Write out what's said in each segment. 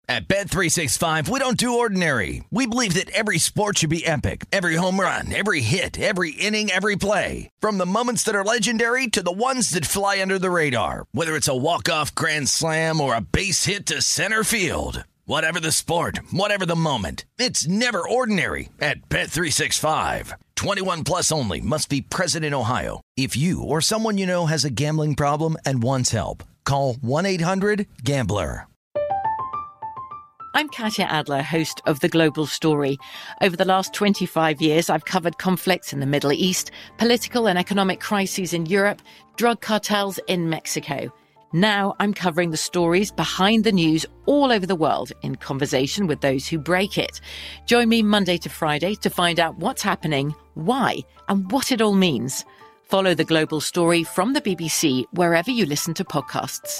At Bet365, we don't do ordinary. We believe that every sport should be epic. Every home run, every hit, every inning, every play. From the moments that are legendary to the ones that fly under the radar. Whether it's a walk-off grand slam or a base hit to center field. Whatever the sport, whatever the moment. It's never ordinary at Bet365. 21 plus only. Must be present in Ohio. If you or someone you know has a gambling problem and wants help, call 1-800-GAMBLER. I'm Katya Adler, host of The Global Story. Over the last 25 years, I've covered conflicts in the Middle East, political and economic crises in Europe, drug cartels in Mexico. Now I'm covering the stories behind the news all over the world in conversation with those who break it. Join me Monday to Friday to find out what's happening, why, and what it all means. Follow The Global Story from the BBC wherever you listen to podcasts.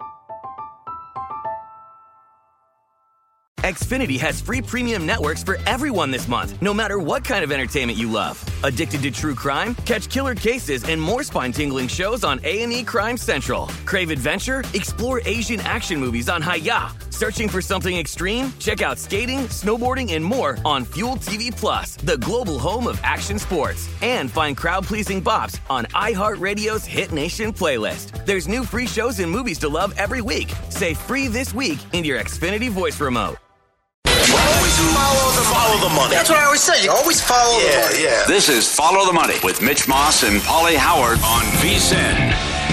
Xfinity has free premium networks for everyone this month, no matter what kind of entertainment you love. Addicted to true crime? Catch killer cases and more spine-tingling shows on A&E Crime Central. Crave adventure? Explore Asian action movies on Hi-YAH. Searching for something extreme? Check out skating, snowboarding, and more on Fuel TV Plus, the global home of action sports. And find crowd-pleasing bops on iHeartRadio's Hit Nation playlist. There's new free shows and movies to love every week. Say free this week in your Xfinity voice remote. Always follow the money. That's what I always say. You always follow the money. Yeah. This is Follow the Money with Mitch Moss and Paulie Howard on VSiN.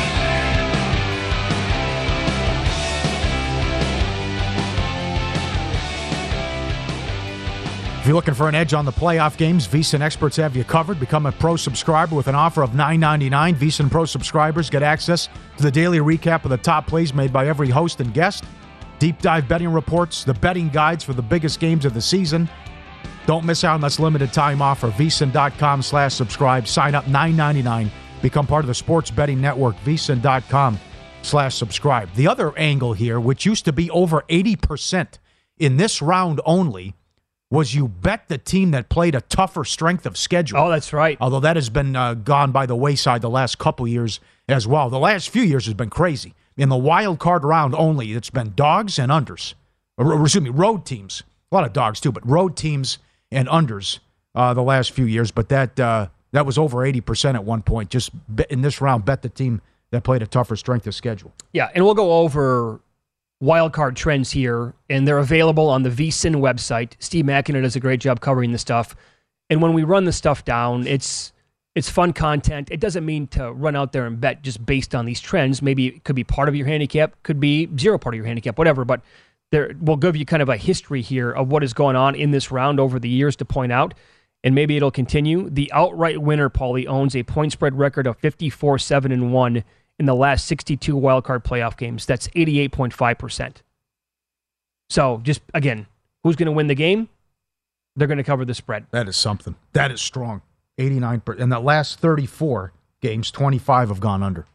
If you're looking for an edge on the playoff games, VSiN experts have you covered. Become a pro subscriber with an offer of $9.99. VSiN Pro subscribers get access to the daily recap of the top plays made by every host and guest. Deep dive betting reports, the betting guides for the biggest games of the season. Don't miss out on this limited time offer. VSiN.com/subscribe. Sign up $9.99. Become part of the sports betting network. VSiN.com/subscribe. The other angle here, which used to be over 80% in this round only, was you bet the team that played a tougher strength of schedule. Oh, that's right. Although that has been gone by the wayside the last couple years as well. The last few years has been crazy. In the wild card round only, it's been dogs and unders. Road teams. A lot of dogs too, but road teams and unders the last few years. But that was over 80% at one point. Just in this round, bet the team that played a tougher strength of schedule. Yeah, and we'll go over wild card trends here, and they're available on the VSiN website. Steve Mackinnon does a great job covering the stuff. And when we run the stuff down, it's fun content. It doesn't mean to run out there and bet just based on these trends. Maybe it could be part of your handicap, could be zero part of your handicap, whatever. But we'll give you kind of a history here of what is going on in this round over the years to point out, and maybe it'll continue. The outright winner, Paulie, owns a point spread record of 54-7-1 in the last 62 wildcard playoff games. That's 88.5%. So just, again, who's going to win the game? They're going to cover the spread. That is something. That is strong. 89%. In the last 34 games, 25 have gone under.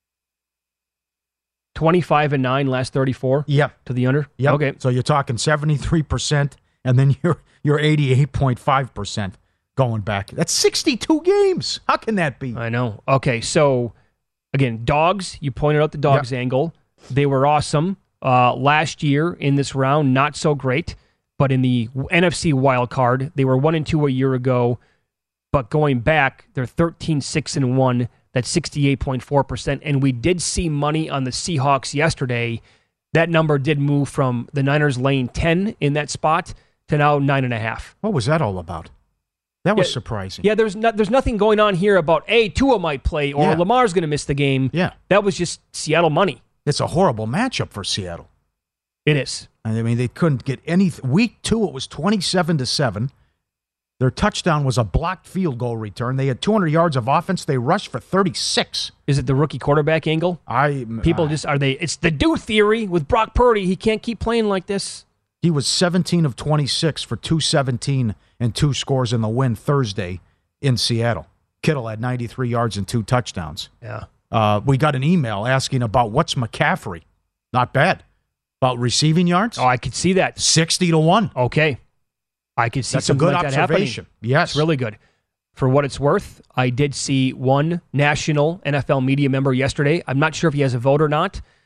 25-9 last 34? Yep. To the under? Yep. Okay. So you're talking 73%, and then you're 88.5% going back. That's 62 games. How can that be? I know. Okay, so, again, dogs. You pointed out the dogs angle. They were awesome. Last year in this round, not so great. But in the NFC wild card, they were 1-2 a year ago. But going back, they're 13-6-1. That's 68.4%. And we did see money on the Seahawks yesterday. That number did move from the Niners laying 10 in that spot to now 9.5. What was that all about? That was surprising. Yeah, there's nothing going on here about, Tua might play or Lamar's going to miss the game. Yeah. That was just Seattle money. It's a horrible matchup for Seattle. It is. I mean, they couldn't get anything. Week 2, it was 27-7. Their touchdown was a blocked field goal return. They had 200 yards of offense. They rushed for 36. Is it the rookie quarterback angle? It's the do theory with Brock Purdy. He can't keep playing like this. He was 17 of 26 for 217 and 2 scores in the win Thursday in Seattle. Kittle had 93 yards and 2 touchdowns. Yeah. We got an email asking about what's McCaffrey. Not bad. About receiving yards? Oh, I could see that. 60-1. Okay. I could see that's something a good like observation. That happening. Yes. It's really good. For what it's worth, I did see one national NFL media member yesterday. I'm not sure if he has a vote or not.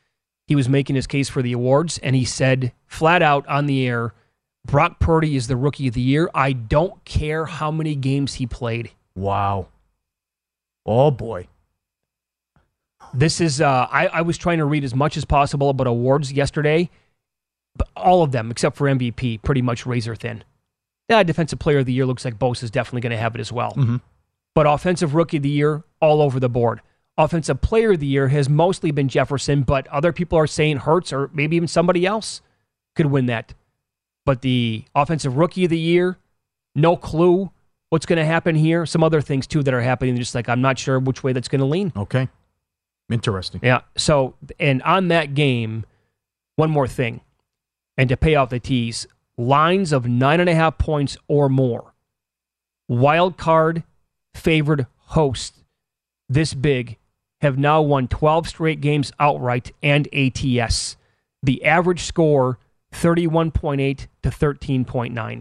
he was making his case for the awards, and he said flat out on the air, Brock Purdy is the Rookie of the Year. I don't care how many games he played. Wow. Oh, boy. This is, I was trying to read as much as possible about awards yesterday, but all of them, except for MVP, pretty much razor thin. Yeah, Defensive Player of the Year looks like Bosa is definitely going to have it as well. Mm-hmm. But Offensive Rookie of the Year, all over the board. Offensive Player of the Year has mostly been Jefferson, but other people are saying Hurts or maybe even somebody else could win that. But the Offensive Rookie of the Year, no clue what's going to happen here. Some other things, too, that are happening. Just like I'm not sure which way that's going to lean. Okay. Interesting. Yeah. So, and on that game, one more thing. And to pay off the tease, lines of 9.5 points or more. Wild card favored hosts this big have now won 12 straight games outright and ATS. The average score, 31.8 to 13.9.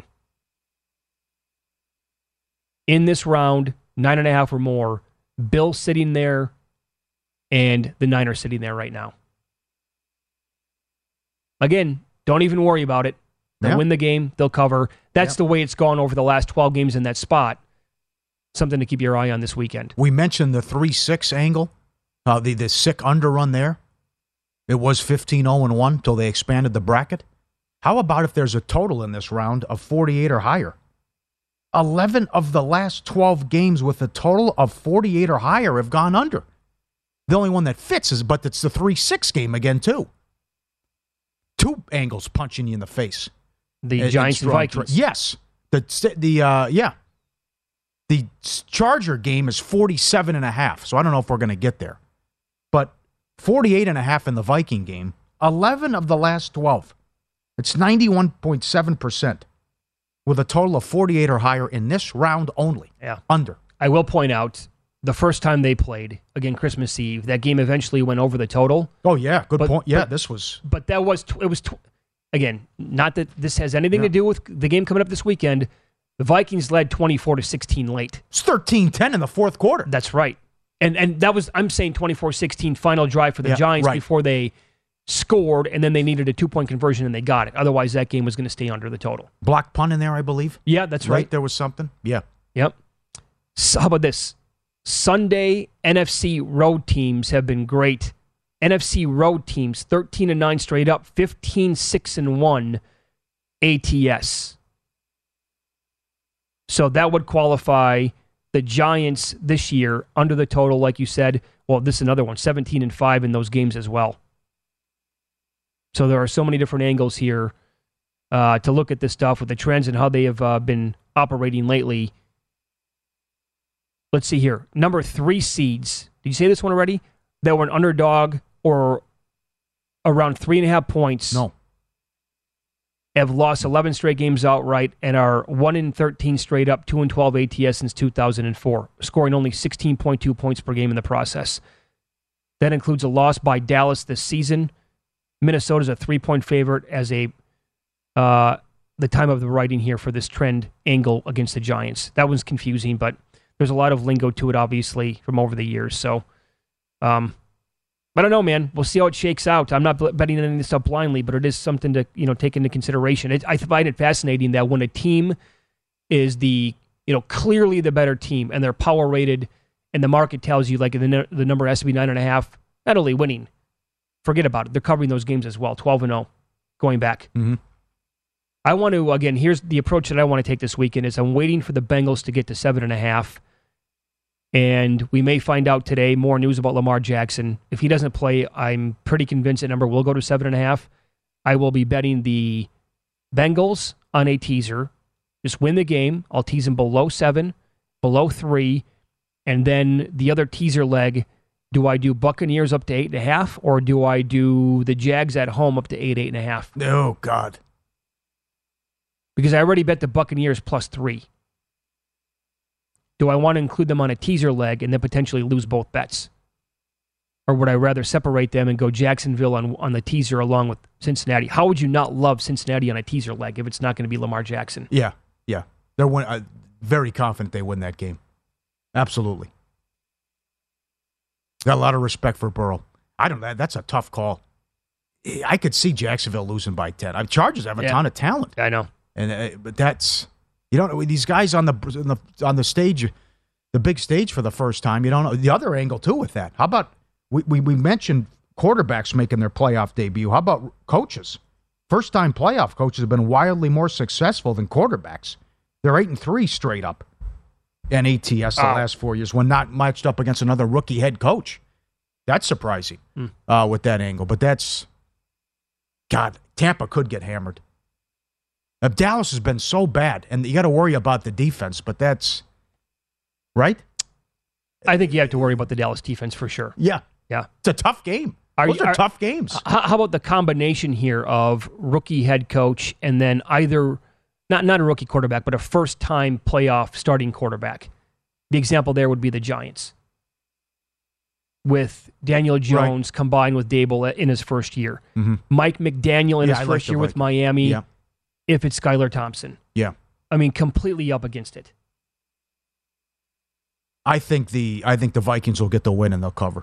In this round, 9.5 or more, Bills sitting there and the Niners sitting there right now. Again, don't even worry about it. They'll win the game. They'll cover. That's the way it's gone over the last 12 games in that spot. Something to keep your eye on this weekend. We mentioned the 3-6 angle, the sick underrun there. It was 15-0-1 until they expanded the bracket. How about if there's a total in this round of 48 or higher? 11 of the last 12 games with a total of 48 or higher have gone under. The only one that fits but it's the 3-6 game again, too. Two angles punching you in the face. The Giants and Vikings. Yes. The Charger game is 47.5, so I don't know if we're going to get there. But 48.5 in the Viking game, 11 of the last 12. It's 91.7% with a total of 48 or higher in this round only. Yeah. Under. I will point out, the first time they played, again, Christmas Eve, that game eventually went over the total. Oh, yeah. Good point. Yeah, this was... But that was... Again, not that this has anything to do with the game coming up this weekend. The Vikings led 24-16 late. It's 13-10 in the fourth quarter. That's right. And that was, I'm saying 24-16 final drive for the Giants before they scored, and then they needed a 2-point conversion, and they got it. Otherwise, that game was going to stay under the total. Block punt in there, I believe. Yeah, that's right. There was something. Yeah. Yep. So how about this? Sunday NFC road teams have been great. NFC road teams, 13-9 straight up, 15-6-1 ATS. So that would qualify the Giants this year under the total, like you said. Well, this is another one, 17-5 in those games as well. So there are so many different angles here to look at this stuff with the trends and how they have been operating lately. Let's see here. Number 3 seeds. Did you say this one already? That were an underdog or around 3.5 points. No. Have lost 11 straight games outright and are 1-13 straight up, 2-12 ATS since 2004, scoring only 16.2 points per game in the process. That includes a loss by Dallas this season. Minnesota's a 3-point favorite as the time of the writing here for this trend angle against the Giants. That one's confusing, but there's a lot of lingo to it, obviously, from over the years. So, I don't know, man. We'll see how it shakes out. I'm not betting any of this stuff blindly, but it is something to take into consideration. I find it fascinating that when a team is clearly the better team and they're power rated, and the market tells you like the number has to be 9.5, not only winning, forget about it. They're covering those games as well, 12-0, going back. Mm-hmm. I want to again. Here's the approach that I want to take this weekend: is I'm waiting for the Bengals to get to 7.5. And we may find out today more news about Lamar Jackson. If he doesn't play, I'm pretty convinced that number will go to 7.5. I will be betting the Bengals on a teaser. Just win the game. I'll tease them below 7, below 3. And then the other teaser leg, do I do Buccaneers up to 8.5, or do I do the Jags at home up to 8.5? Oh, God. Because I already bet the Buccaneers plus 3. Do I want to include them on a teaser leg and then potentially lose both bets? Or would I rather separate them and go Jacksonville on the teaser along with Cincinnati? How would you not love Cincinnati on a teaser leg if it's not going to be Lamar Jackson? Yeah. They're very confident they win that game. Absolutely. Got a lot of respect for Burrow. That's a tough call. I could see Jacksonville losing by 10. Chargers have a ton of talent. I know. But that's, you don't know, these guys on the stage, the big stage for the first time, you don't know the other angle too with that. How about, we mentioned quarterbacks making their playoff debut. How about coaches? First-time playoff coaches have been wildly more successful than quarterbacks. They're 8-3 straight up in ATS the last 4 years when not matched up against another rookie head coach. That's surprising with that angle. But that's, God, Tampa could get hammered. Dallas has been so bad, and you got to worry about the defense, but that's, right? I think you have to worry about the Dallas defense for sure. Yeah. It's a tough game. Those are tough games. How about the combination here of rookie head coach and then either, not a rookie quarterback, but a first-time playoff starting quarterback? The example there would be the Giants, with Daniel Jones combined with Dable in his first year. Mm-hmm. Mike McDaniel in his first year with Miami, if it's Skylar Thompson. Yeah. I mean, completely up against it. I think the Vikings will get the win and they'll cover.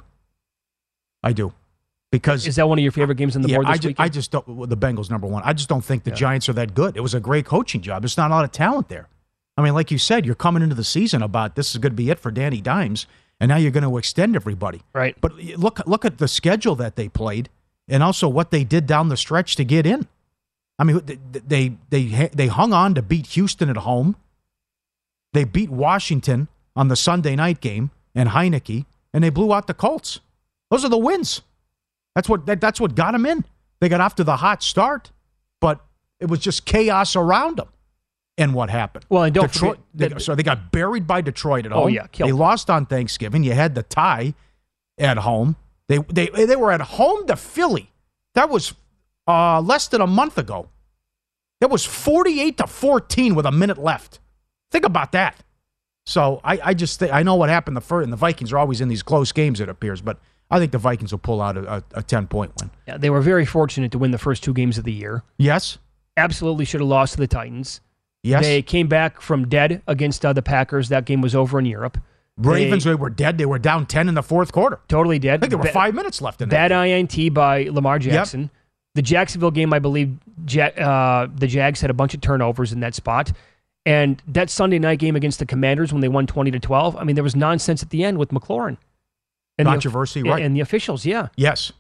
I do. Because is that one of your favorite games on the board this weekend? I just don't. The Bengals number one. I just don't think the Giants are that good. It was a great coaching job. There's not a lot of talent there. I mean, like you said, you're coming into the season about this is going to be it for Danny Dimes, and now you're going to extend everybody. Right. But look at the schedule that they played, and also what they did down the stretch to get in. I mean, they hung on to beat Houston at home. They beat Washington on the Sunday night game and Heineke, and they blew out the Colts. Those are the wins. That's what got them in. They got off to the hot start, but it was just chaos around them. And what happened? Well, and Detroit, they got buried by Detroit at home. Oh yeah, they lost on Thanksgiving. You had the tie at home. They were at home to Philly. That was less than a month ago. It was 48-14 with a minute left. Think about that. So I just think, I know what happened and the Vikings are always in these close games, it appears, but I think the Vikings will pull out a 10-point win. Yeah, they were very fortunate to win the first two games of the year. Yes. Absolutely should have lost to the Titans. Yes. They came back from dead against the Packers. That game was over in Europe. Ravens, they were dead. They were down 10 in the fourth quarter. Totally dead. I think there were 5 minutes left in that. Bad INT by Lamar Jackson. Yep. The Jacksonville game, I believe, the Jags had a bunch of turnovers in that spot. And that Sunday night game against the Commanders when they won 20-12, I mean, there was nonsense at the end with McLaurin. And controversy, right. And the officials, yeah. Yes.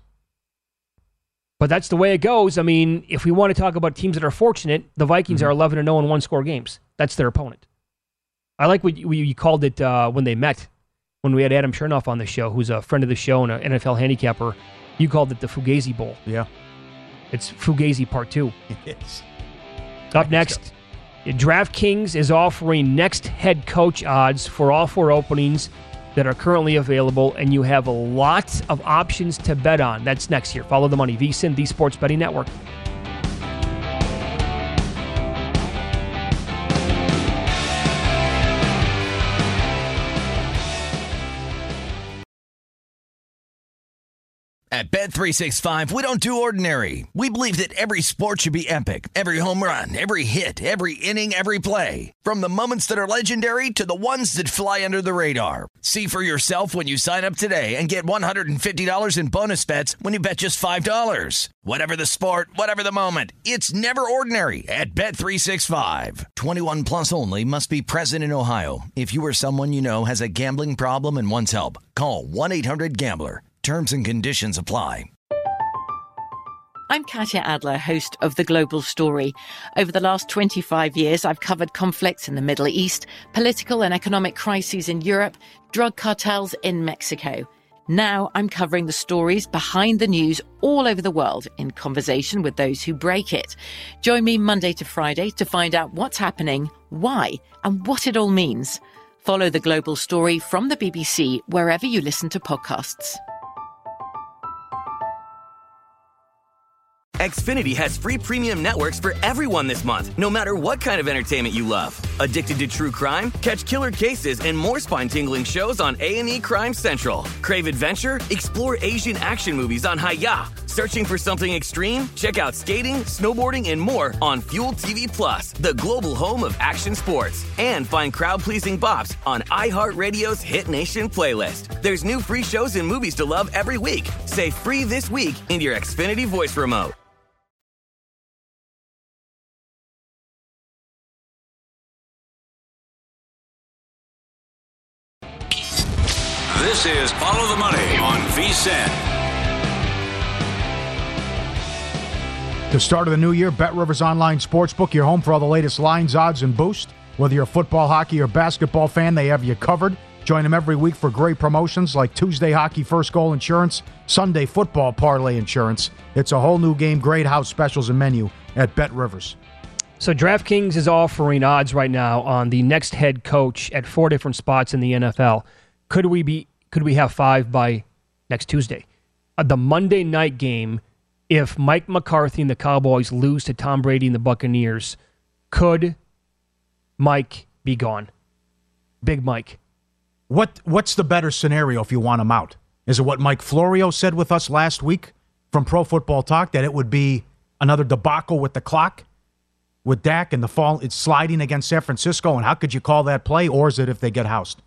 But that's the way it goes. I mean, if we want to talk about teams that are fortunate, the Vikings are 11-0 in one-score games. That's their opponent. I like what you called it when they met, when we had Adam Chernoff on the show, who's a friend of the show and an NFL handicapper. You called it the Fugazi Bowl. Yeah. It's Fugazi Part 2. It is. Up next, DraftKings is offering next head coach odds for all 4 openings that are currently available, and you have a lot of options to bet on. That's next here. Follow the money. VSiN, the Sports Betting Network. At Bet365, we don't do ordinary. We believe that every sport should be epic. Every home run, every hit, every inning, every play. From the moments that are legendary to the ones that fly under the radar. See for yourself when you sign up today and get $150 in bonus bets when you bet just $5. Whatever the sport, whatever the moment, it's never ordinary at Bet365. 21 plus only. Must be present in Ohio. If you or someone you know has a gambling problem and wants help, call 1-800-GAMBLER. Terms and conditions apply. I'm Katya Adler, host of The Global Story. Over the last 25 years, I've covered conflicts in the Middle East, political and economic crises in Europe, drug cartels in Mexico. Now I'm covering the stories behind the news all over the world in conversation with those who break it. Join me Monday to Friday to find out what's happening, why, and what it all means. Follow The Global Story from the BBC wherever you listen to podcasts. Xfinity has free premium networks for everyone this month, no matter what kind of entertainment you love. Addicted to true crime? Catch killer cases and more spine-tingling shows on A&E Crime Central. Crave adventure? Explore Asian action movies on Hi-YAH. Searching for something extreme? Check out skating, snowboarding, and more on Fuel TV Plus, the global home of action sports. And find crowd-pleasing bops on iHeartRadio's Hit Nation playlist. There's new free shows and movies to love every week. Say free this week in your Xfinity voice remote. This is Follow the Money on VSiN. The start of the new year, BetRivers Online Sportsbook, your home for all the latest lines, odds, and boost. Whether you're a football, hockey, or basketball fan, they have you covered. Join them every week for great promotions like Tuesday Hockey First Goal Insurance, Sunday Football Parlay Insurance. It's a whole new game, great house specials and menu at BetRivers. So DraftKings is offering odds right now on the next head coach at 4 different spots in the NFL. Could we have 5 by next Tuesday? The Monday night game, if Mike McCarthy and the Cowboys lose to Tom Brady and the Buccaneers, could Mike be gone? Big Mike. What's the better scenario if you want him out? Is it what Mike Florio said with us last week from Pro Football Talk, that it would be another debacle with the clock, with Dak and the fall, it's sliding against San Francisco, and how could you call that play? Or is it if they get housed?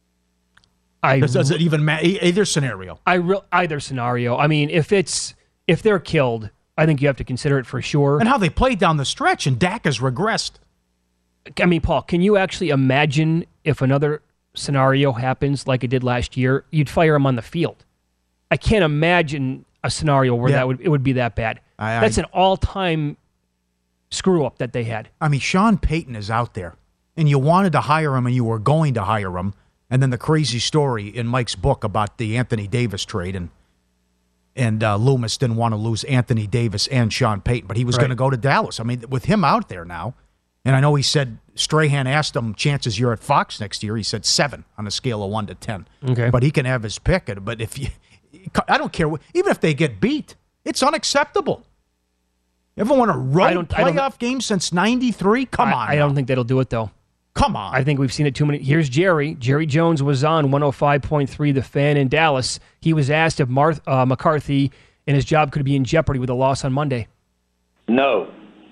Does it even matter? Either scenario. Either scenario. I mean, if they're killed, I think you have to consider it for sure. And how they played down the stretch, and Dak has regressed. I mean, Paul, can you actually imagine if another scenario happens like it did last year? You'd fire him on the field. I can't imagine a scenario where it would be that bad. That's an all-time screw-up that they had. I mean, Sean Payton is out there, and you wanted to hire him, and you were going to hire him. And then the crazy story in Mike's book about the Anthony Davis trade, and Loomis didn't want to lose Anthony Davis and Sean Payton, but he was going to go to Dallas. I mean, with him out there now, and I know he said, Strahan asked him, chances you're at Fox next year. He said 7 on a scale of 1 to 10. Okay. But he can have his pick. But I don't care. Even if they get beat, it's unacceptable. You ever won a road playoff game since 93? Come on. I don't think that'll do it, though. Come on. I think we've seen it too many. Here's Jerry. Jerry Jones was on 105.3 The Fan in Dallas. He was asked if McCarthy and his job could be in jeopardy with a loss on Monday. No.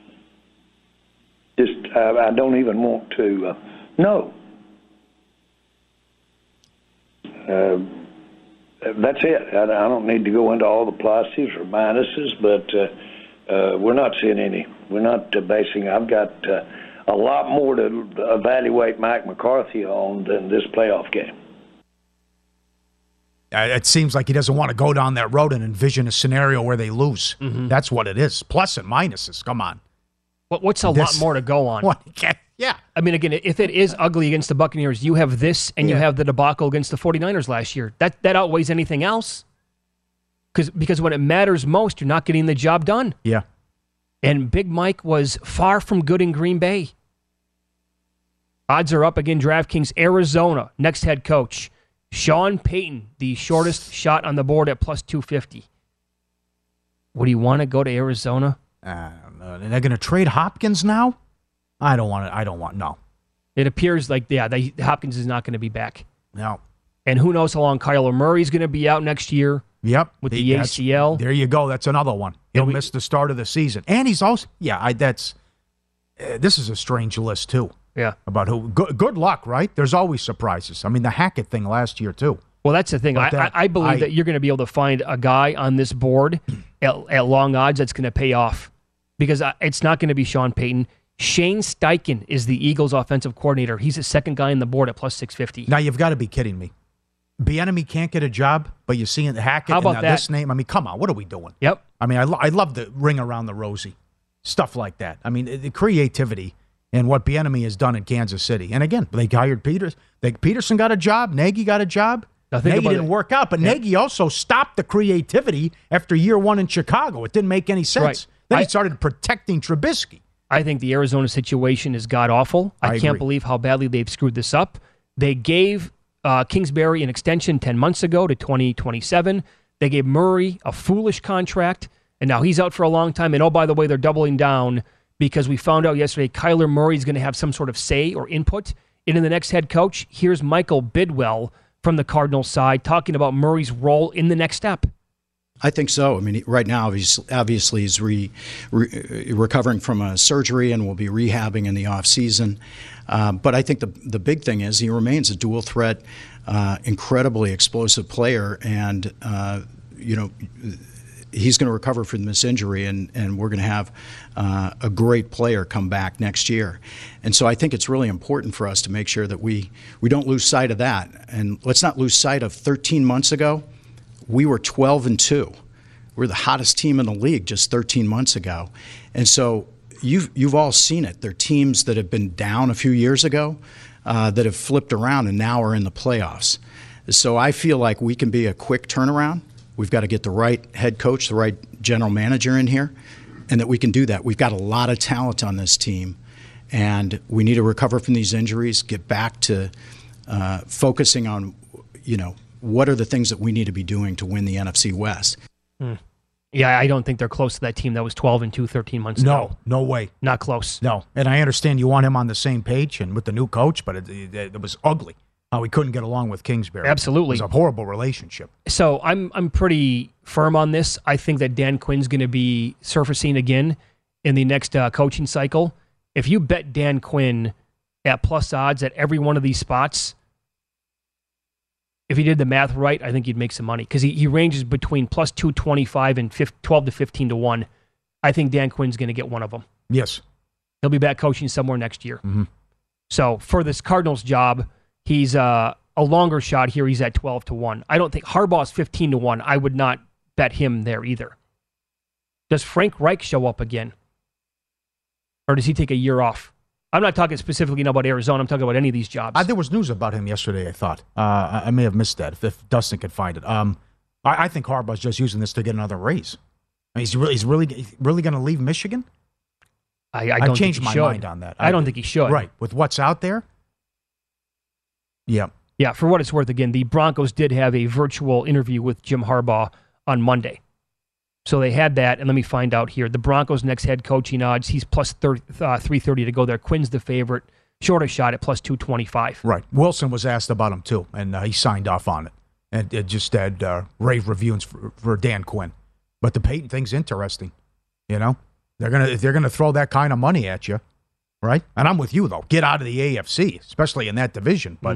I don't even want to. No. That's it. I don't need to go into all the pluses or minuses, but we're not seeing any. We're not basing. I've got a lot more to evaluate Mike McCarthy on than this playoff game. It seems like he doesn't want to go down that road and envision a scenario where they lose. Mm-hmm. That's what it is. Plus and minuses. Come on. What's lot more to go on? Yeah. I mean, again, if it is ugly against the Buccaneers, you have this and you have the debacle against the 49ers last year. That outweighs anything else. Because when it matters most, you're not getting the job done. Yeah. And Big Mike was far from good in Green Bay. Odds are up again. DraftKings, Arizona, next head coach. Sean Payton, the shortest shot on the board at plus 250. Would he want to go to Arizona? I don't know. They're going to trade Hopkins now? I don't want. No. It appears like, Hopkins is not going to be back. No. And who knows how long Kyler Murray's going to be out next year. Yep. With the ACL. There you go. That's another one. He'll miss the start of the season. And he's also, this is a strange list, too. Yeah. About who. Good luck, right? There's always surprises. I mean, the Hackett thing last year, too. Well, that's the thing. I believe that you're going to be able to find a guy on this board at long odds that's going to pay off. Because it's not going to be Sean Payton. Shane Steichen is the Eagles' offensive coordinator. He's the second guy on the board at plus 650. Now, you've got to be kidding me. Bieniemy can't get a job, but you're seeing Hackett and this name. I mean, come on. What are we doing? Yep. I mean, I love the ring around the rosy. Stuff like that. I mean, the creativity and what Bieniemy has done in Kansas City. And again, they hired Peters. Peterson got a job. Nagy got a job. Nagy didn't work out, but Nagy also stopped the creativity after year 1 in Chicago. It didn't make any sense. Right. Then he started protecting Trubisky. I think the Arizona situation is god-awful. I can't believe how badly they've screwed this up. They gave Kingsbury an extension 10 months ago to 2027. They gave Murray a foolish contract, and now he's out for a long time. And, oh, by the way, they're doubling down because we found out yesterday Kyler Murray is going to have some sort of say or input into the next head coach. Here's Michael Bidwell from the Cardinals side talking about Murray's role in the next step. I think so. I mean, right now, obviously, he's recovering from a surgery and will be rehabbing in the off season. But I think the big thing is he remains a dual threat, incredibly explosive player, and he's going to recover from this injury, and we're going to have a great player come back next year. And so I think it's really important for us to make sure that we don't lose sight of that. And let's not lose sight of 13 months ago, we were 12-2. We're the hottest team in the league just 13 months ago. And so you've all seen it. They're teams that have been down a few years ago that have flipped around and now are in the playoffs. So I feel like we can be a quick turnaround. We've got to get the right head coach, the right general manager in here, and that we can do that. We've got a lot of talent on this team, and we need to recover from these injuries, get back to focusing on, what are the things that we need to be doing to win the NFC West. Yeah, I don't think they're close to that team that was 12-2 13 months ago. No way. Not close. No. And I understand you want him on the same page and with the new coach, but it was ugly how he couldn't get along with Kingsbury. Absolutely. It was a horrible relationship. So I'm pretty firm on this. I think that Dan Quinn's going to be surfacing again in the next coaching cycle. If you bet Dan Quinn at plus odds at every one of these spots, if he did the math right, I think he'd make some money because he ranges between plus 225 and 12 to 15 to 1. I think Dan Quinn's going to get one of them. Yes. He'll be back coaching somewhere next year. Mm-hmm. So for this Cardinals job, he's a longer shot here. He's at 12 to 1. I don't think Harbaugh's 15 to 1. I would not bet him there either. Does Frank Reich show up again? Or does he take a year off? I'm not talking specifically about Arizona. I'm talking about any of these jobs. There was news about him yesterday, I thought. I may have missed that if Dustin could find it. I think Harbaugh's just using this to get another raise. I mean, he's really going to leave Michigan? I've changed my mind on that. I don't think he should. Right. With what's out there? Yeah. Yeah, for what it's worth, again, the Broncos did have a virtual interview with Jim Harbaugh on Monday. So they had that, and let me find out here. The Broncos' next head coaching odds, he's plus 330 to go there. Quinn's the favorite. Shorter shot at plus 225. Right. Wilson was asked about him, too, and he signed off on it. And it just had rave reviews for Dan Quinn. But the Peyton thing's interesting. They're gonna throw that kind of money at you, right? And I'm with you, though. Get out of the AFC, especially in that division. But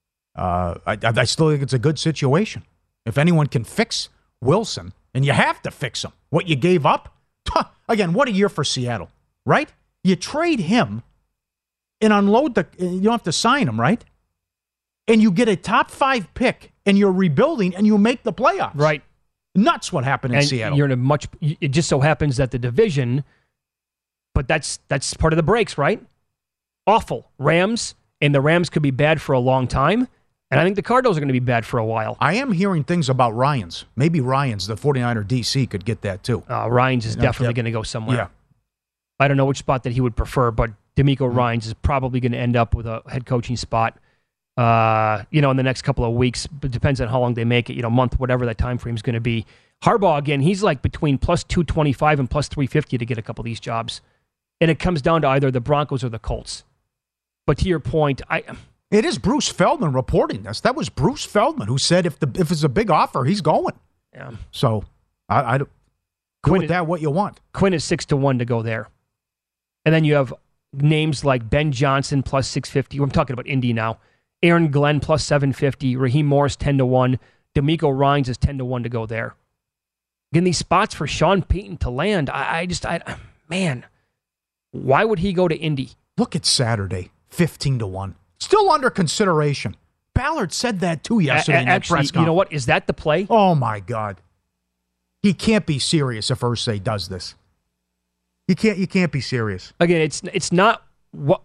I still think it's a good situation. If anyone can fix Wilson, and you have to fix him. What you gave up? Again, what a year for Seattle, right? You trade him and unload you don't have to sign him, right? And you get a top 5 pick, and you're rebuilding, and you make the playoffs. Right. Nuts what happened in Seattle. You're in it just so happens that the division, but that's part of the breaks, right? Awful. Rams, and the Rams could be bad for a long time. And I think the Cardinals are going to be bad for a while. I am hearing things about Ryans. Maybe Ryans, the 49er DC, could get that too. Ryans is definitely going to go somewhere. Yeah. I don't know which spot that he would prefer, but D'Amico Ryans is probably going to end up with a head coaching spot, in the next couple of weeks. But it depends on how long they make it, month, whatever that time frame is going to be. Harbaugh, again, he's like between plus 225 and plus 350 to get a couple of these jobs. And it comes down to either the Broncos or the Colts. But to your point, It is Bruce Feldman reporting this. That was Bruce Feldman who said if it's a big offer, he's going. Yeah. So I do with that what you want. Quinn is 6 to 1 to go there. And then you have names like Ben Johnson plus 650. I'm talking about Indy now. Aaron Glenn plus 750. Raheem Morris 10 to 1. D'Amico Ryans is 10 to 1 to go there. Again, these spots for Sean Payton to land, man, why would he go to Indy? Look at Saturday, 15 to 1. Still under consideration. Ballard said that too yesterday in that press conference. You know what? Is that the play? Oh, my God. He can't be serious if Irsay does this. You can't be serious. Again, it's not what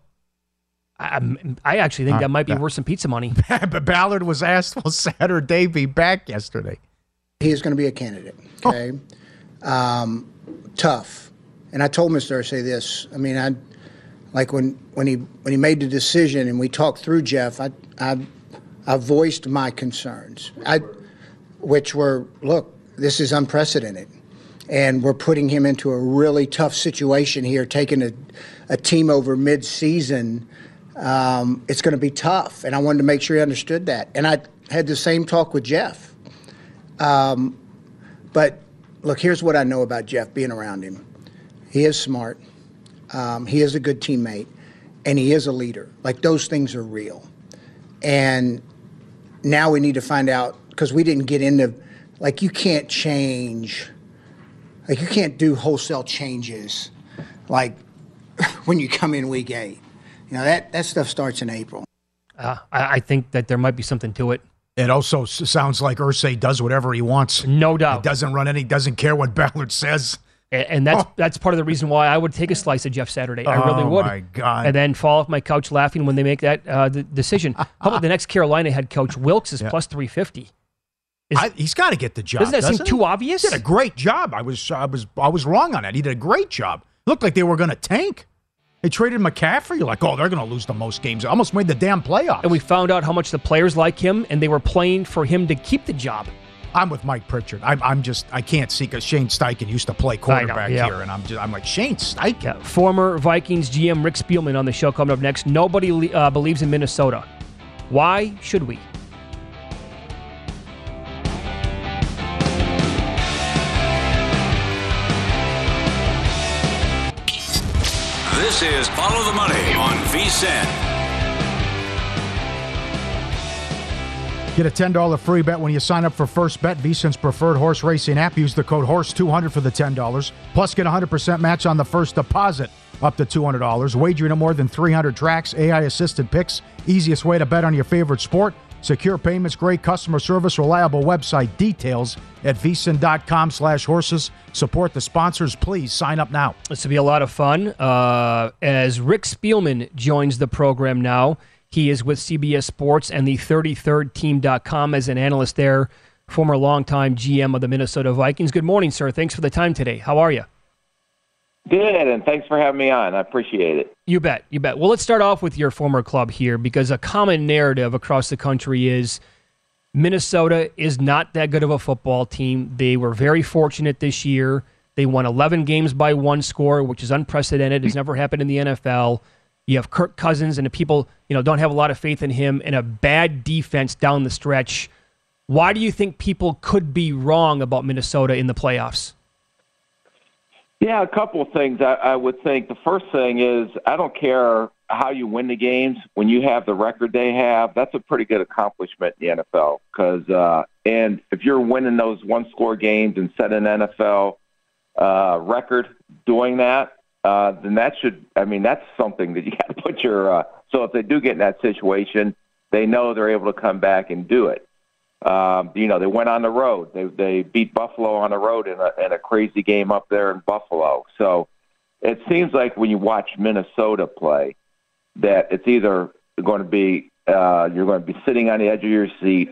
I actually think that might be worse than pizza money. But Ballard was asked, will Saturday be back yesterday? He is going to be a candidate, okay? Tough. And I told Mr. Irsay this. I mean, when he made the decision and we talked through Jeff, I voiced my concerns, which were, look, this is unprecedented, and we're putting him into a really tough situation here, taking a team over mid-season. It's going to be tough, and I wanted to make sure he understood that. And I had the same talk with Jeff. But look, here's what I know about Jeff being around him. He is smart. He is a good teammate, and he is a leader. Like, those things are real. And now we need to find out, because we didn't get into, like, you can't change, like, you can't do wholesale changes, like, when you come in week 8. You know, that stuff starts in April. I think that there might be something to it. It also sounds like Irsay does whatever he wants. No doubt. He doesn't care what Ballard says. And that's part of the reason why I would take a slice of Jeff Saturday. I really would. Oh, my God. And then fall off my couch laughing when they make that the decision. How about the next Carolina head coach? Wilkes is plus 350. He's got to get the job. Doesn't that seem too obvious? He did a great job. I was wrong on that. He did a great job. Looked like they were going to tank. They traded McCaffrey. You're like, oh, they're going to lose the most games. Almost made the damn playoffs. And we found out how much the players like him, and they were playing for him to keep the job. I'm with Mike Pritchard. I can't see, because Shane Steichen used to play quarterback here, and I'm like, Shane Steichen. Yeah. Former Vikings GM Rick Spielman on the show coming up next. Nobody believes in Minnesota. Why should we? This is Follow the Money on VSiN. Get a $10 free bet when you sign up for First Bet, VSiN's preferred horse racing app. Use the code HORSE200 for the $10. Plus, get a 100% match on the first deposit up to $200. Wagering on more than 300 tracks, AI-assisted picks, easiest way to bet on your favorite sport. Secure payments, great customer service, reliable website. Details at vsin.com/horses. Support the sponsors. Please sign up now. This will be a lot of fun. As Rick Spielman joins the program now, he is with CBS Sports and the 33rdteam.com as an analyst there, former longtime GM of the Minnesota Vikings. Good morning, sir. Thanks for the time today. How are you? Good, and thanks for having me on. I appreciate it. You bet. You bet. Well, let's start off with your former club here, because a common narrative across the country is Minnesota is not that good of a football team. They were very fortunate this year. They won 11 games by one score, which is unprecedented. It's never happened in the NFL. You have Kirk Cousins, and the people don't have a lot of faith in him, and a bad defense down the stretch. Why do you think people could be wrong about Minnesota in the playoffs? Yeah, a couple of things. I would think the first thing is, I don't care how you win the games. When you have the record they have, that's a pretty good accomplishment in the NFL. And if you're winning those one-score games and set an NFL record doing that, then that's something that you got to put your so if they do get in that situation, they know they're able to come back and do it. They went on the road. They beat Buffalo on the road in a crazy game up there in Buffalo. So it seems like when you watch Minnesota play, that it's either going to be you're going to be sitting on the edge of your seat,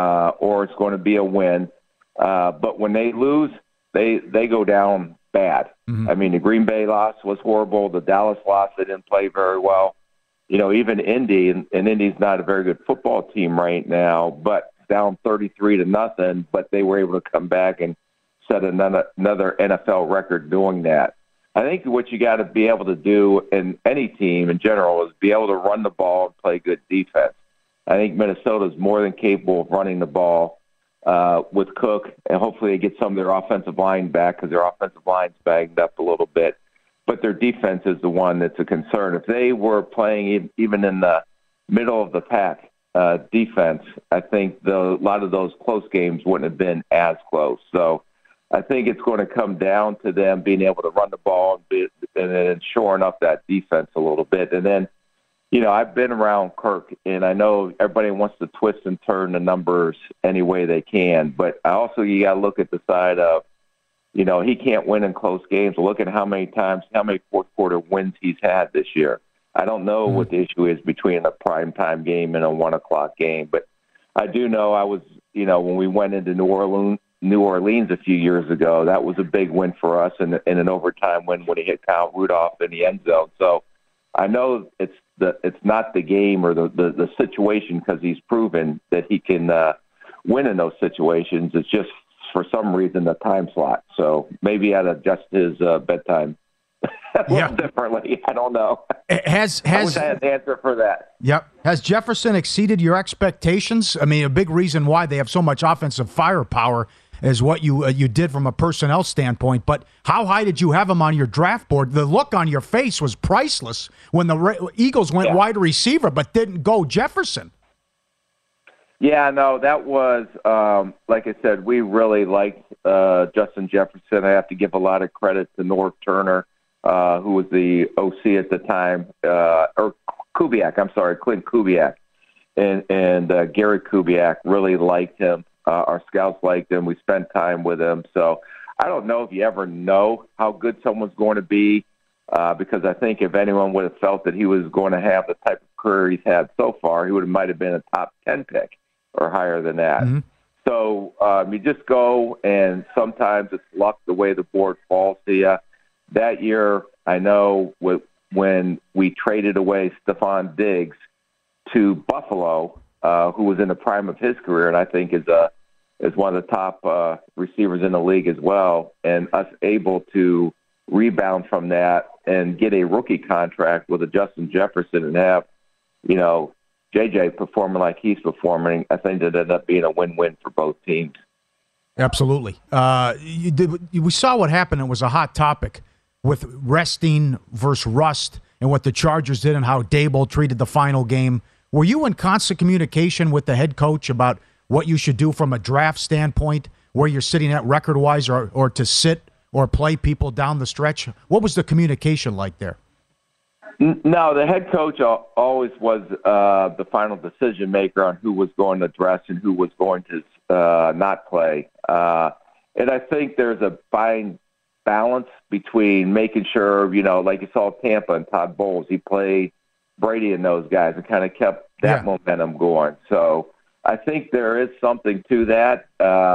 or it's going to be a win. But when they lose, they go down bad. Mm-hmm. I mean, the Green Bay loss was horrible. The Dallas loss, they didn't play very well. Even Indy, and Indy's not a very good football team right now, but down 33-0, but they were able to come back and set another NFL record doing that. I think what you got to be able to do in any team in general is be able to run the ball and play good defense. I think Minnesota is more than capable of running the ball with Cook, and hopefully they get some of their offensive line back, because their offensive line's banged up a little bit. But their defense is the one that's a concern. If they were playing even in the middle of the pack defense, I think a lot of those close games wouldn't have been as close. So I think it's going to come down to them being able to run the ball and then shoring up that defense a little bit. And then, I've been around Kirk, and I know everybody wants to twist and turn the numbers any way they can. But you got to look at the side of, he can't win in close games. Look at how many fourth quarter wins he's had this year. I don't know what the issue is between a primetime game and a 1 o'clock game, but I do know I was, when we went into New Orleans a few years ago, that was a big win for us, in an overtime win when he hit Kyle Rudolph in the end zone. So I know it's not the game or the situation, because he's proven that he can win in those situations. It's just for some reason the time slot. So maybe he had to adjust his bedtime a little differently. I don't know. I wish I had the answer for that. Yep. Has Jefferson exceeded your expectations? I mean, a big reason why they have so much offensive firepower as what you did from a personnel standpoint. But how high did you have him on your draft board? The look on your face was priceless when the Eagles went wide receiver but didn't go Jefferson. Yeah, no, that was, like I said, we really liked Justin Jefferson. I have to give a lot of credit to Norv Turner, who was the OC at the time, or Kubiak, I'm sorry, Clint Kubiak. And Gary Kubiak really liked him. Our scouts liked him. We spent time with him. So I don't know if you ever know how good someone's going to be, because I think if anyone would have felt that he was going to have the type of career he's had so far, he might have been a top 10 pick or higher than that. Mm-hmm. So you just go, and sometimes it's luck the way the board falls to you. That year, I know when we traded away Stephon Diggs to Buffalo, who was in the prime of his career, and I think is one of the top receivers in the league as well, and us able to rebound from that and get a rookie contract with a Justin Jefferson and have, JJ performing like he's performing, I think that ended up being a win-win for both teams. Absolutely. We saw what happened. It was a hot topic with resting versus rust and what the Chargers did and how Daboll treated the final game. Were you in constant communication with the head coach about what you should do from a draft standpoint, where you're sitting at record-wise, or to sit or play people down the stretch? What was the communication like there? No, the head coach always was the final decision maker on who was going to dress and who was going to not play. And I think there's a fine balance between making sure, like you saw Tampa and Todd Bowles, he played Brady and those guys and kind of kept that momentum going. So I think there is something to that.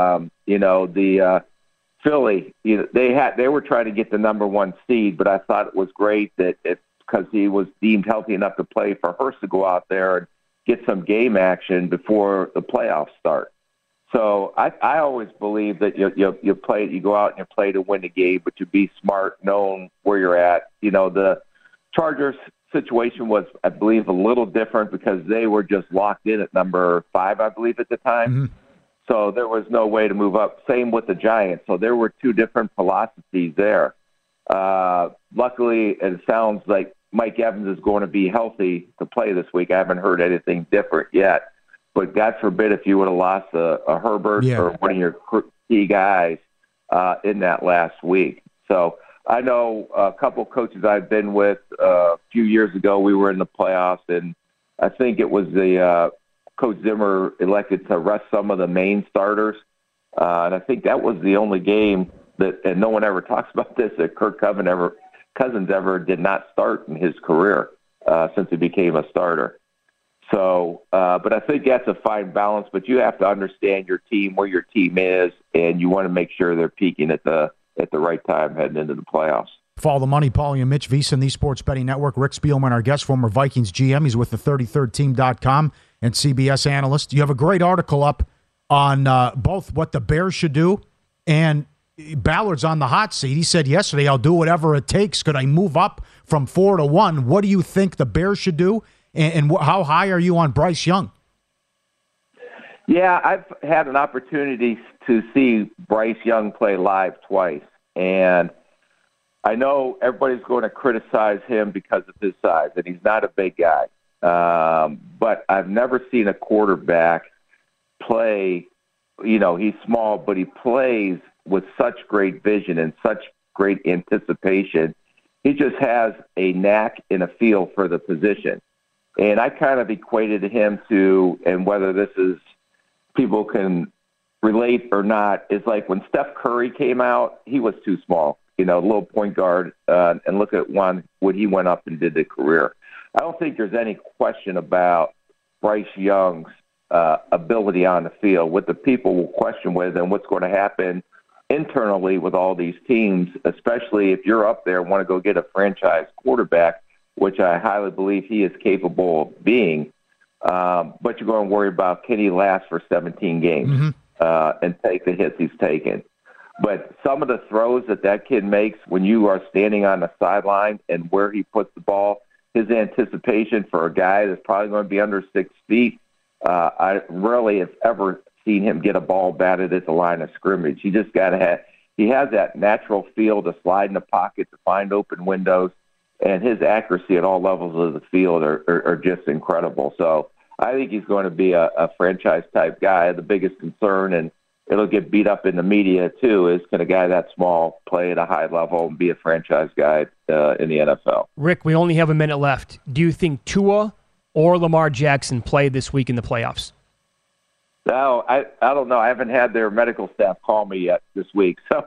The Philly, they were trying to get the number one seed, but I thought it was great that because he was deemed healthy enough to play, for Hurst to go out there and get some game action before the playoffs start. So I always believe that you play, you go out and you play to win the game, but you be smart, knowing where you're at. The Chargers situation was, I believe, a little different because they were just locked in at number 5, I believe, at the time. Mm-hmm. So there was no way to move up. Same with the Giants. So there were two different philosophies there. Luckily, it sounds like Mike Evans is going to be healthy to play this week. I haven't heard anything different yet. But God forbid if you would have lost a Herbert or one of your key guys in that last week. So I know a couple of coaches I've been with a few years ago, we were in the playoffs, and I think it was the Coach Zimmer elected to rest some of the main starters. And I think that was the only game that, and no one ever talks about this, that Kirk Cousins ever did not start in his career since he became a starter. So, but I think that's a fine balance, but you have to understand your team, where your team is, and you want to make sure they're peaking at the right time heading into the playoffs. Follow the money, Paulie and Mitch, VSiN, the Sports Betting Network. Rick Spielman, our guest, former Vikings GM. He's with the 33rdteam.com and CBS analyst. You have a great article up on both what the Bears should do, and Ballard's on the hot seat. He said yesterday, I'll do whatever it takes. Could I move up from 4 to 1? What do you think the Bears should do? And how high are you on Bryce Young? Yeah, I've had an opportunity to see Bryce Young play live twice. And I know everybody's going to criticize him because of his size, and he's not a big guy. But I've never seen a quarterback play, he's small, but he plays with such great vision and such great anticipation. He just has a knack and a feel for the position. And I kind of equated him to, and whether this is people can relate or not, is like when Steph Curry came out, he was too small, little point guard, and look at what he went up and did the career. I don't think there's any question about Bryce Young's ability on the field. What the people will question with and what's going to happen internally with all these teams, especially if you're up there and want to go get a franchise quarterback, which I highly believe he is capable of being. But you're going to worry about, can he last for 17 games and take the hits he's taken. But some of the throws that kid makes when you are standing on the sideline and where he puts the ball, his anticipation for a guy that's probably going to be under 6 feet, I rarely have ever seen him get a ball batted at the line of scrimmage. He just he has that natural feel to slide in the pocket, to find open windows, and his accuracy at all levels of the field are just incredible. So I think he's going to be a franchise-type guy. The biggest concern, and it'll get beat up in the media too, is can a guy that small play at a high level and be a franchise guy in the NFL? Rick, we only have a minute left. Do you think Tua or Lamar Jackson play this week in the playoffs? No, I don't know. I haven't had their medical staff call me yet this week, so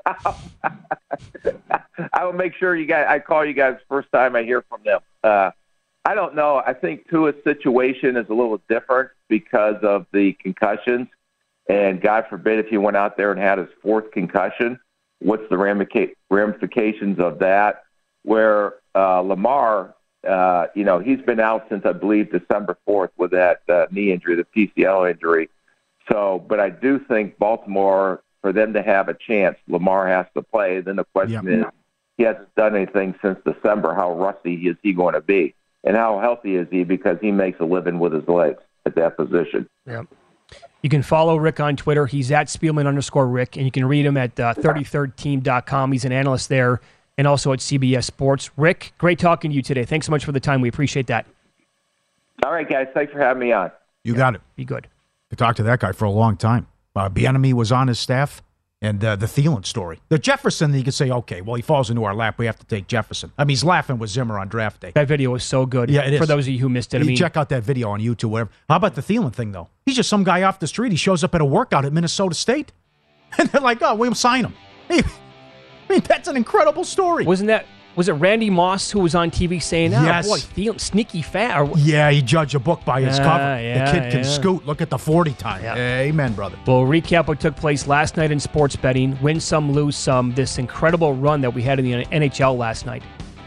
I will make sure I call you guys first time I hear from them. I don't know. I think Tua's situation is a little different because of the concussions, and God forbid if he went out there and had his fourth concussion, what's the ramifications of that? Where Lamar, he's been out since, I believe, December 4th with that knee injury, the PCL injury. So, but I do think Baltimore, for them to have a chance, Lamar has to play. Then the question is, he hasn't done anything since December. How rusty is he going to be? And how healthy is he? Because he makes a living with his legs at that position. Yeah. You can follow Rick on Twitter. He's at Spielman_Rick, and you can read him at 33rdteam.com. He's an analyst there and also at CBS Sports. Rick, great talking to you today. Thanks so much for the time. We appreciate that. All right, guys. Thanks for having me on. You got it. Be good. I talked to that guy for a long time. Bieniemy was on his staff, and the Thielen story. The Jefferson, you could say, okay, well, he falls into our lap. We have to take Jefferson. I mean, he's laughing with Zimmer on draft day. That video was so good. Yeah, it is. For those of you who missed it. Check out that video on YouTube, whatever. How about the Thielen thing, though? He's just some guy off the street. He shows up at a workout at Minnesota State, and they're like, oh, we'll sign him. I mean, that's an incredible story. Was it Randy Moss who was on TV saying, yes. Boy, Thielen, sneaky fat? Yeah, he judged a book by its cover. Yeah, the kid can scoot. Look at the 40 time. Yeah. Amen, brother. We'll recap what took place last night in sports betting. Win some, lose some. This incredible run that we had in the NHL last night.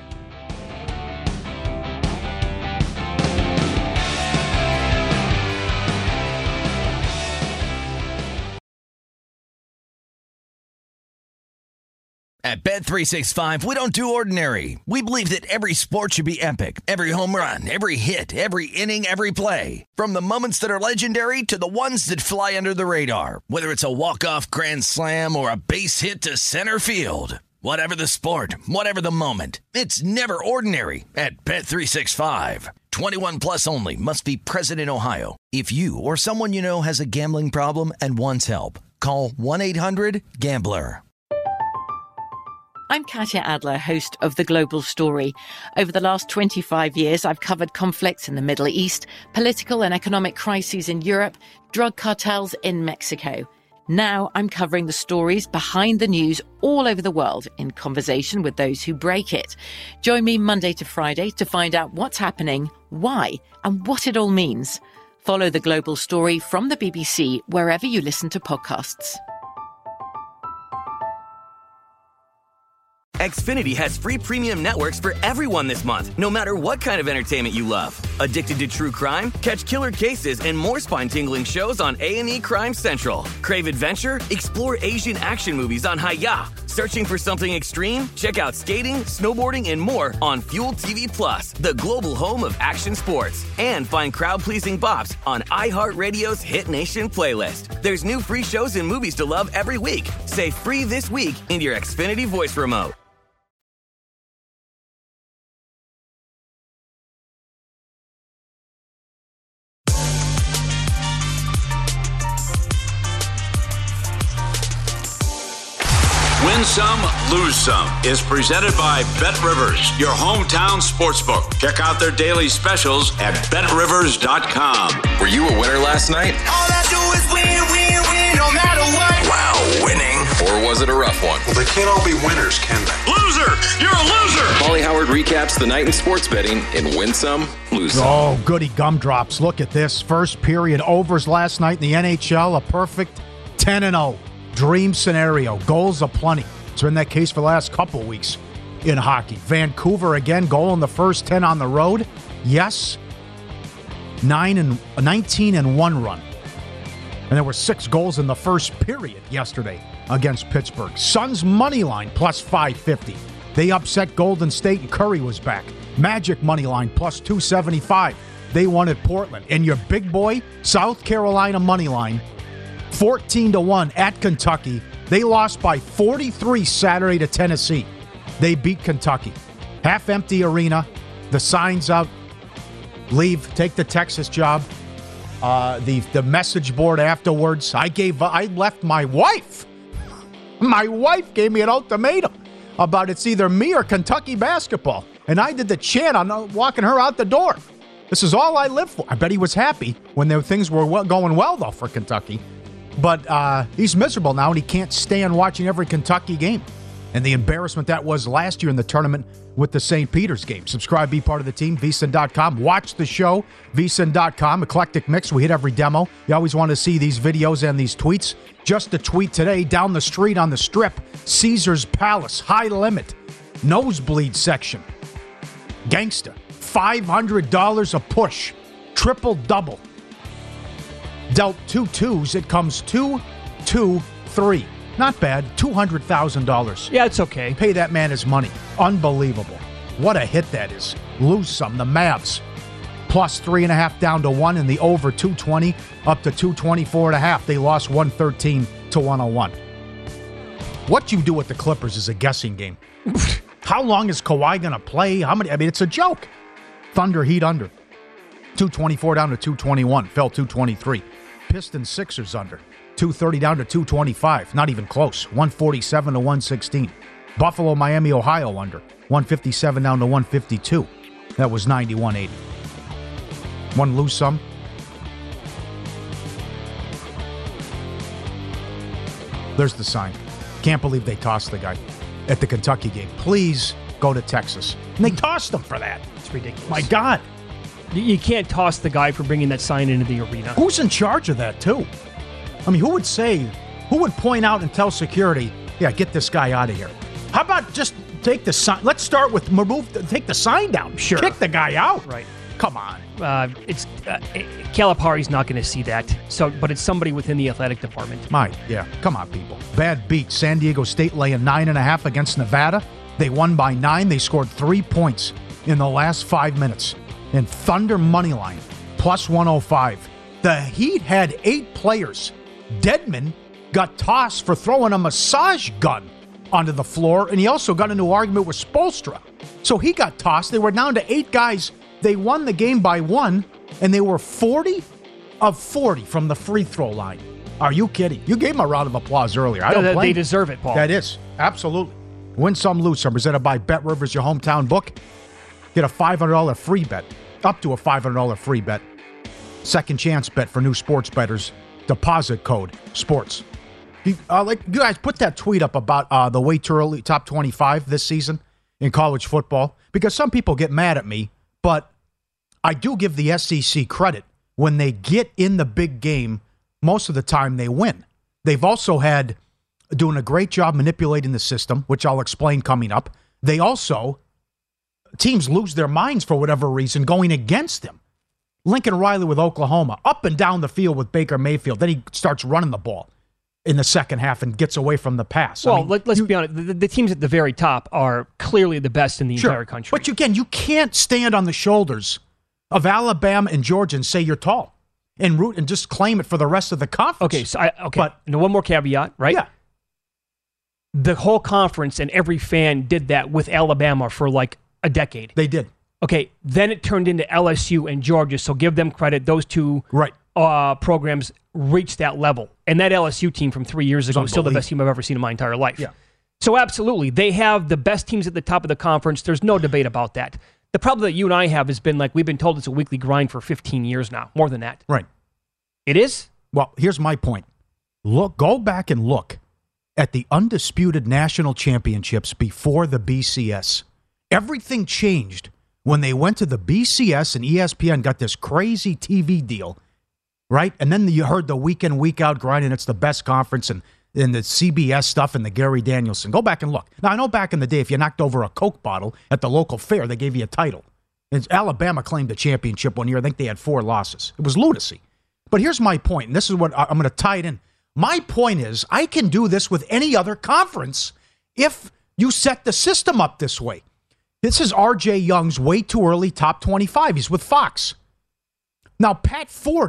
At Bet365, we don't do ordinary. We believe that every sport should be epic. Every home run, every hit, every inning, every play. From the moments that are legendary to the ones that fly under the radar. Whether it's a walk-off grand slam or a base hit to center field. Whatever the sport, whatever the moment. It's never ordinary at Bet365. 21 plus only. Must be present in Ohio. If you or someone you know has a gambling problem and wants help, call 1-800-GAMBLER. I'm Katya Adler, host of The Global Story. Over the last 25 years, I've covered conflicts in the Middle East, political and economic crises in Europe, drug cartels in Mexico. Now I'm covering the stories behind the news all over the world in conversation with those who break it. Join me Monday to Friday to find out what's happening, why, and what it all means. Follow The Global Story from the BBC wherever you listen to podcasts. Xfinity has free premium networks for everyone this month, no matter what kind of entertainment you love. Addicted to true crime? Catch killer cases and more spine-tingling shows on A&E Crime Central. Crave adventure? Explore Asian action movies on Hi-YAH. Searching for something extreme? Check out skating, snowboarding, and more on Fuel TV Plus, the global home of action sports. And find crowd-pleasing bops on iHeartRadio's Hit Nation playlist. There's new free shows and movies to love every week. Say free this week in your Xfinity voice remote. Win Some, Lose Some is presented by BetRivers, your hometown sportsbook. Check out their daily specials at BetRivers.com. Were you a winner last night? All I do is win, win, win, no matter what. Wow, winning. Or was it a rough one? Well, they can't all be winners, can they? Loser! You're a loser! Paulie Howard recaps the night in sports betting in Win Some, Lose Some. Oh, goody gumdrops. Look at this. First period overs last night in the NHL. A perfect 10-0. Dream scenario. Goals aplenty. It's been that case for the last couple of weeks in hockey. Vancouver again, goal in the first 10 on the road. Yes. 19-1 run. And there were 6 goals in the first period yesterday against Pittsburgh. Suns money line plus 550. They upset Golden State and Curry was back. Magic money line plus 275. They won at Portland. And your big boy, South Carolina money line, 14-1 at Kentucky. They lost by 43 Saturday to Tennessee. They beat Kentucky. Half-empty arena. The signs out. Leave. Take the Texas job. The message board afterwards. I left my wife. My wife gave me an ultimatum about it's either me or Kentucky basketball. And I did the chant on walking her out the door. This is all I live for. I bet he was happy when things were going well, though, for Kentucky. But he's miserable now, and he can't stand watching every Kentucky game. And the embarrassment that was last year in the tournament with the St. Peter's game. Subscribe, be part of the team, VSiN.com. Watch the show, VSiN.com. Eclectic Mix, we hit every demo. You always want to see these videos and these tweets. Just a tweet today, down the street on the Strip, Caesars Palace, high limit, nosebleed section. Gangsta, $500 a push, triple-double. Dealt 2 2s, it comes 2, 2, 3. Not bad, $200,000. Yeah, it's okay. Pay that man his money. Unbelievable. What a hit that is. Lose some. The Mavs, plus 3.5 down to 1, and the over 220 up to 224.5. They lost 113 to 101. What you do with the Clippers is a guessing game. How long is Kawhi going to play? It's a joke. Thunder, Heat under. 224 down to 221. Fell 223. Pistons, Sixers under. 230 down to 225. Not even close. 147 to 116. Buffalo, Miami, Ohio under. 157 down to 152. That was 91-80. One lose some. There's the sign. Can't believe they tossed the guy at the Kentucky game. Please go to Texas. And they tossed him for that. It's ridiculous. My God. You can't toss the guy for bringing that sign into the arena. Who's in charge of that, too? I mean, who would point out and tell security, yeah, get this guy out of here? How about just take the sign? Let's start with take the sign down. Sure. Kick the guy out. Right. Come on. Calipari's not going to see that. But it's somebody within the athletic department. Yeah. Come on, people. Bad beat. San Diego State laying 9.5 against Nevada. They won by 9. They scored 3 points in the last 5 minutes. And Thunder moneyline, plus 105. The Heat had 8 players. Dedmon got tossed for throwing a massage gun onto the floor, and he also got into an argument with Spoelstra. So he got tossed. They were down to 8 guys. They won the game by 1, and they were 40 of 40 from the free throw line. Are you kidding? You gave them a round of applause earlier. I don't blame They deserve it, Paul. That is. Absolutely. Win some, lose some. Presented by Bet Rivers, your hometown book. Get a $500 free bet. Up to a $500 free bet. Second chance bet for new sports bettors. Deposit code SPORTS. You guys put that tweet up about the way too early top 25 this season in college football, because some people get mad at me, but I do give the SEC credit. When they get in the big game, most of the time they win. They've also had doing a great job manipulating the system, which I'll explain coming up. They also, teams lose their minds for whatever reason going against them. Lincoln Riley with Oklahoma, up and down the field with Baker Mayfield. Then he starts running the ball in the second half and gets away from the pass. Well, let's be honest. The teams at the very top are clearly the best in the entire country. But again, you can't stand on the shoulders of Alabama and Georgia and say you're tall and root and just claim it for the rest of the conference. But one more caveat, right? Yeah. The whole conference and every fan did that with Alabama for like a decade. They did. Okay, then it turned into LSU and Georgia, so give them credit. Those two programs reached that level. And that LSU team from 3 years ago is still the best team I've ever seen in my entire life. Yeah. So absolutely, they have the best teams at the top of the conference. There's no debate about that. The problem that you and I have has been like we've been told it's a weekly grind for 15 years now, more than that. Right. It is? Well, here's my point. Go back and look at the undisputed national championships before the BCS. Everything changed when they went to the BCS and ESPN got this crazy TV deal, right? And then you heard the week in, week out grind, and it's the best conference, and the CBS stuff and the Gary Danielson. Go back and look. Now, I know back in the day, if you knocked over a Coke bottle at the local fair, they gave you a title. And Alabama claimed a championship one year. I think they had 4 losses. It was lunacy. But here's my point, and this is what I'm going to tie it in. My point is, I can do this with any other conference if you set the system up this way. This is R.J. Young's way too early top 25. He's with Fox. Now, Pat Forty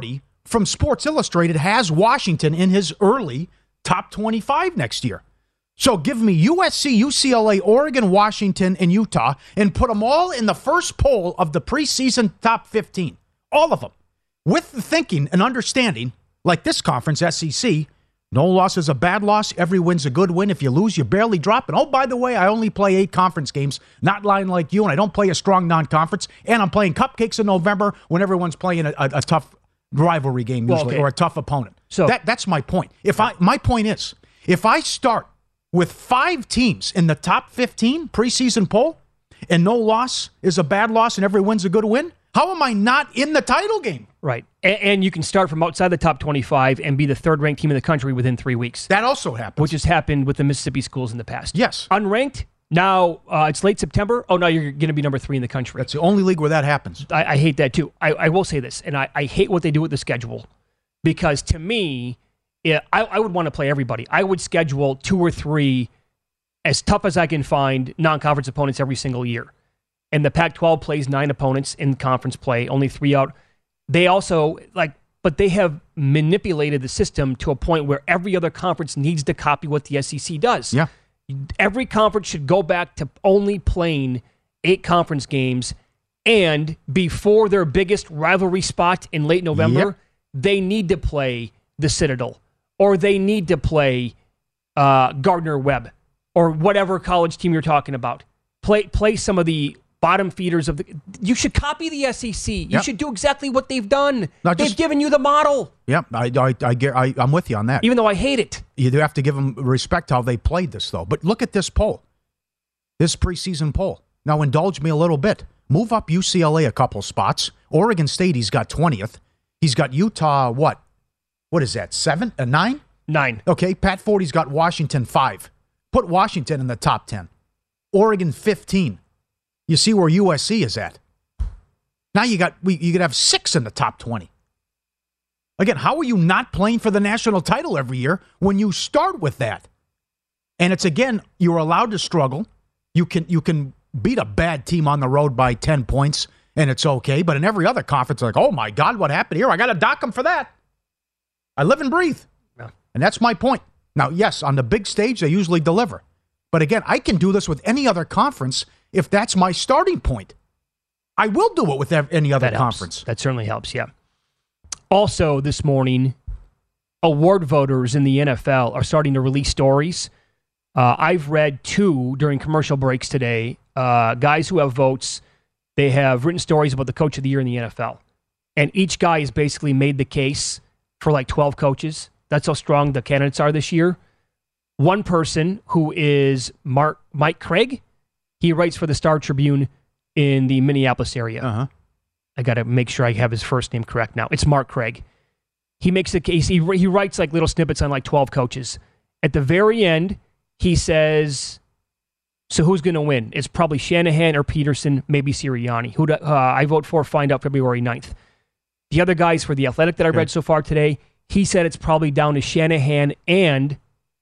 from Sports Illustrated has Washington in his early top 25 next year. So give me USC, UCLA, Oregon, Washington, and Utah, and put them all in the first poll of the preseason top 15. All of them. With the thinking and understanding, like this conference, SEC, no loss is a bad loss. Every win's a good win. If you lose, you barely drop. And oh, by the way, I only play 8 conference games, not lying like you, and I don't play a strong non-conference. And I'm playing cupcakes in November when everyone's playing a tough rivalry game usually, or a tough opponent. So that's my point. My point is, if I start with 5 teams in the top 15 preseason poll, and no loss is a bad loss and every win's a good win, how am I not in the title game? Right. And you can start from outside the top 25 and be the third-ranked team in the country within 3 weeks. That also happens. Which has happened with the Mississippi schools in the past. Yes. Unranked, now it's late September. Oh, no, you're going to be number 3 in the country. That's the only league where that happens. I hate that, too. I will say this, and I hate what they do with the schedule, because to me, I would want to play everybody. I would schedule 2 or 3 as tough as I can find non-conference opponents every single year. And the Pac-12 plays 9 opponents in conference play, only 3 out. They also, but they have manipulated the system to a point where every other conference needs to copy what the SEC does. Yeah. Every conference should go back to only playing 8 conference games, and before their biggest rivalry spot in late November, they need to play the Citadel, or they need to play Gardner-Webb, or whatever college team you're talking about. Play some of the bottom feeders of the. You should copy the SEC. You should do exactly what they've done. They've given you the model. Yep, I'm with you on that. Even though I hate it. You do have to give them respect how they played this, though. But look at this poll, this preseason poll. Now indulge me a little bit. Move up UCLA a couple spots. Oregon State, he's got 20th. He's got Utah, what? What is that, 7? 9? 9. Okay, Pat Forty's got Washington 5. Put Washington in the top 10. Oregon 15. You see where USC is at. Now you could have 6 in the top 20. Again, how are you not playing for the national title every year when you start with that? And it's, again, you're allowed to struggle. You can beat a bad team on the road by 10 points, and it's okay. But in every other conference, like, oh, my God, what happened here? I got to dock them for that. I live and breathe. Yeah. And that's my point. Now, yes, on the big stage, they usually deliver. But again, I can do this with any other conference if that's my starting point. I will do it with any other conference. That certainly helps, yeah. Also, this morning, award voters in the NFL are starting to release stories. I've read 2 during commercial breaks today. Guys who have votes, they have written stories about the coach of the year in the NFL. And each guy has basically made the case for like 12 coaches. That's how strong the candidates are this year. One person who is Mike Craig, he writes for the Star Tribune in the Minneapolis area. Uh-huh. I got to make sure I have his first name correct now. It's Mark Craig. He makes the case. He writes like little snippets on like 12 coaches. At the very end, he says, so who's going to win? It's probably Shanahan or Peterson, maybe Sirianni. Who I vote for, find out February 9th. The other guys for The Athletic that I read so far today, he said it's probably down to Shanahan and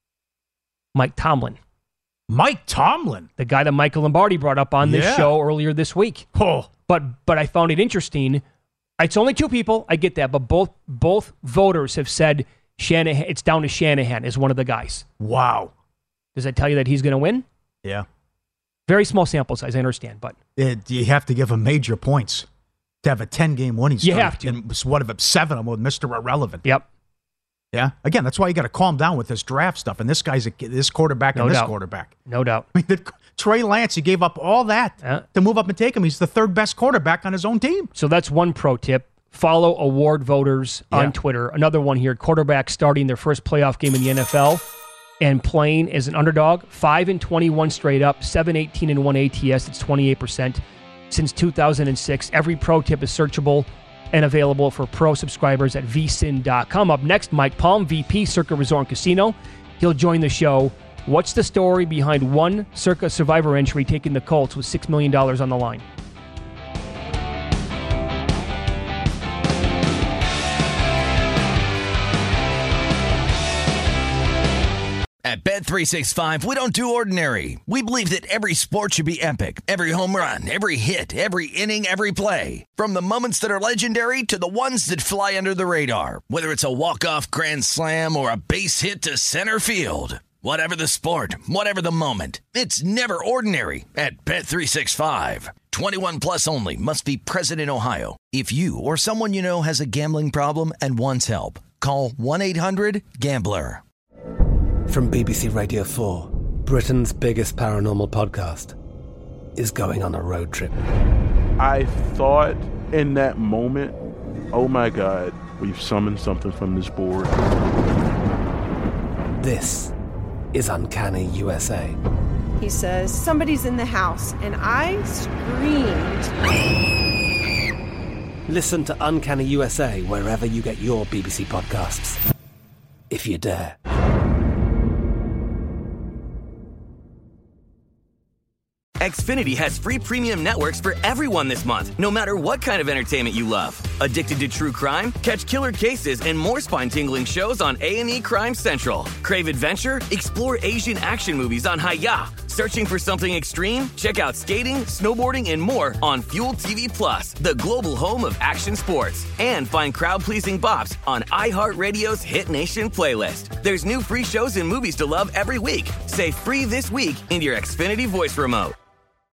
Mike Tomlin. Mike Tomlin? The guy that Michael Lombardi brought up on this show earlier this week. Oh. But I found it interesting. It's only 2 people, I get that, but both voters have said Shanahan. It's down to Shanahan as one of the guys. Wow. Does that tell you that he's going to win? Yeah. Very small sample size, I understand, but you have to give him major points to have a 10-game winning streak. You have to. And what if 7 of them with Mr. Irrelevant? Yep. Yeah. Again, that's why you got to calm down with this draft stuff. And this guy's this quarterback and this quarterback. No doubt. I mean, Trey Lance, he gave up all that to move up and take him. He's the 3rd best quarterback on his own team. So that's one pro tip. Follow award voters on Twitter. Another one here, quarterbacks starting their first playoff game in the NFL and playing as an underdog. 5-21 straight up, 7-18-1 ATS. It's 28% since 2006. Every pro tip is searchable and available for pro subscribers at vsin.com. Up next, Mike Palm, VP, Circa Resort and Casino. He'll join the show. What's the story behind one Circa Survivor entry taking the Colts with $6 million on the line? At Bet365, we don't do ordinary. We believe that every sport should be epic. Every home run, every hit, every inning, every play. From the moments that are legendary to the ones that fly under the radar. Whether it's a walk-off grand slam or a base hit to center field. Whatever the sport, whatever the moment, it's never ordinary at Bet365. 21 plus only. Must be present in Ohio. If you or someone you know has a gambling problem and wants help, call 1-800-GAMBLER. From BBC Radio 4, Britain's biggest paranormal podcast is going on a road trip. I thought in that moment, oh my God, we've summoned something from this board. This is Uncanny USA. He says, somebody's in the house, and I screamed. Listen to Uncanny USA wherever you get your BBC podcasts, if you dare. Xfinity has free premium networks for everyone this month, no matter what kind of entertainment you love. Addicted to true crime? Catch killer cases and more spine-tingling shows on A&E Crime Central. Crave adventure? Explore Asian action movies on Hi-YAH. Searching for something extreme? Check out skating, snowboarding, and more on Fuel TV Plus, the global home of action sports. And find crowd-pleasing bops on iHeartRadio's Hit Nation playlist. There's new free shows and movies to love every week. Say free this week in your Xfinity voice remote.